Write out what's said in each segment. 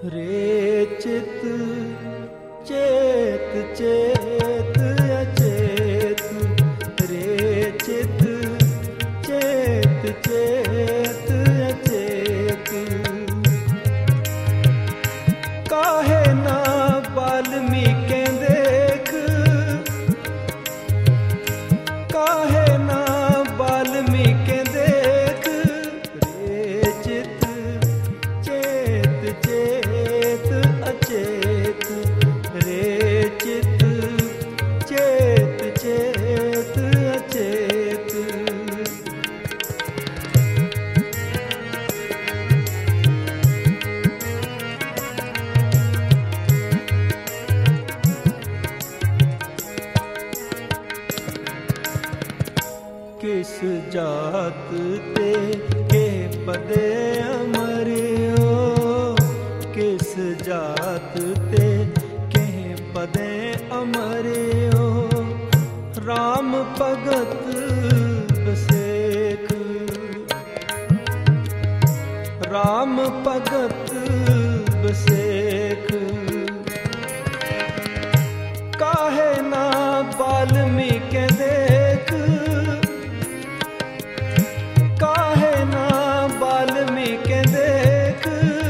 रे चित चेत चेत अचेत, रे चित चेत चेत अचेत। काहे ना वाल्मीकि देख, काहे ना वाल्मीकि देख, रे चित चेत चेत अचेत, रे चित चेत चेत अचेत। किस जात ते के पदे अमरियो, किस जात ते के पदे अमरियो। राम भगत बसेख, राम भगत बसेख। काहे ना वाल्मीकि देख, काहे ना वाल्मीकि देख,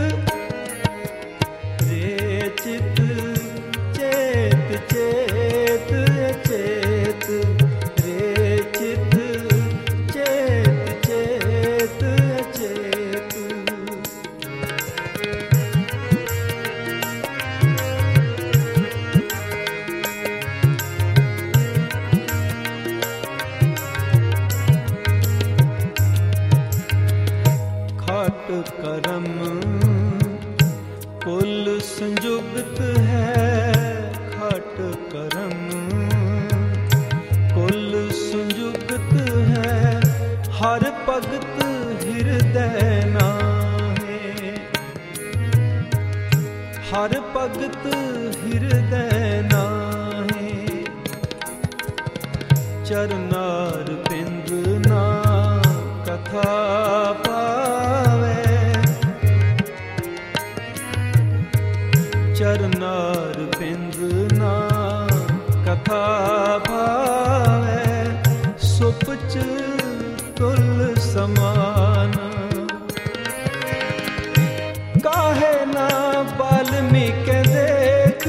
रे चित चेत चेत अचेत, रे चित चेत चेत अचेत। खट करम कुल संयुक्त है, खट करम कुल संयुक्त है। हर भगत हृदय नाहे, हर भगत हृदय नाहे। चरनार बिंद ना कथा पावे, चरनार बिंद ना कथा भावे। सुपच तुल समान, काहे ना वाल्मीकि देख,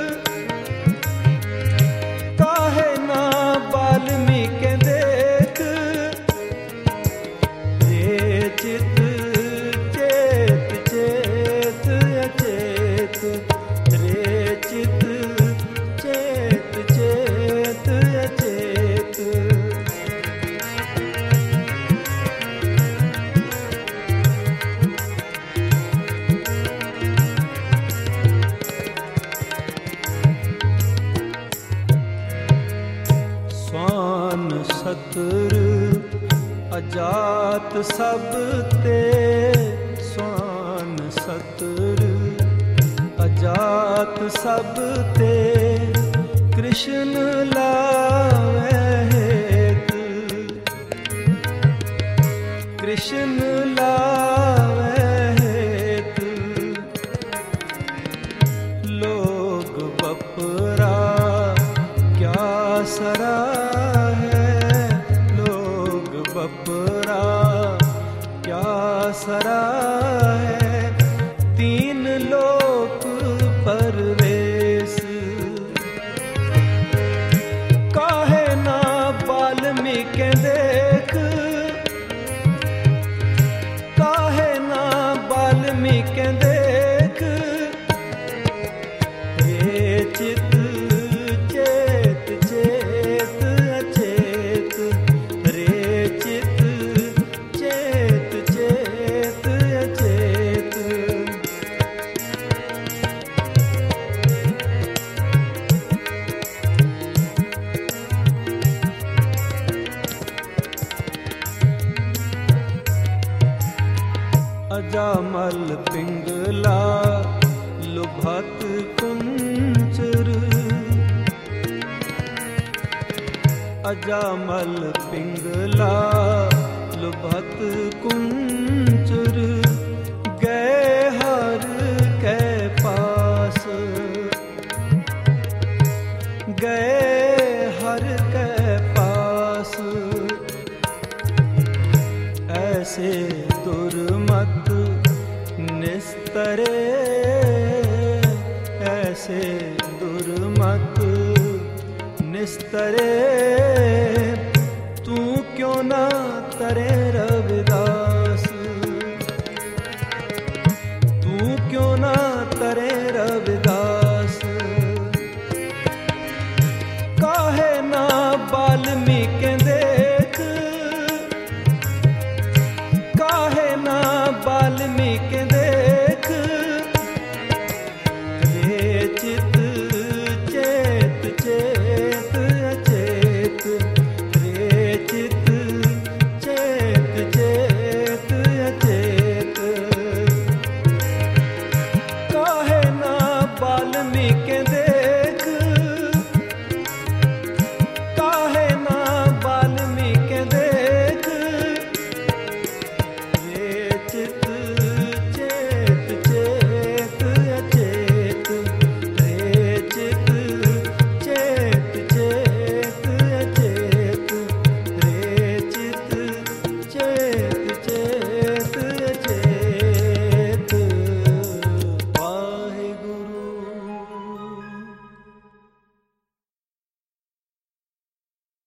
काहे ना वाल्मीकि देख, रे चित चेत चेत अचेत, रे चित चेत चेत अचेत। स्वान सतर अजात सब ते, स्वान सतर अजात सब ते। कृष्ण लावे हेत, कृष्ण लावे हेत। लोग बपरा क्या सरा है, लोग बपरा क्या सरा है। तीन लोक परवेश, काहे ना वाल्मीकि देख, काहे ना वाल्मीकि देख, रे चित चेत चेत अचेत, रे चित चेत चेत अचेत। अजामल पिंगला लुभत कुंचर, अजामल पिंगला लुभत कुंचर। गए हर कै निस्तरे ऐसे दुर्मत निस्तरे, तू क्यों ना तरे।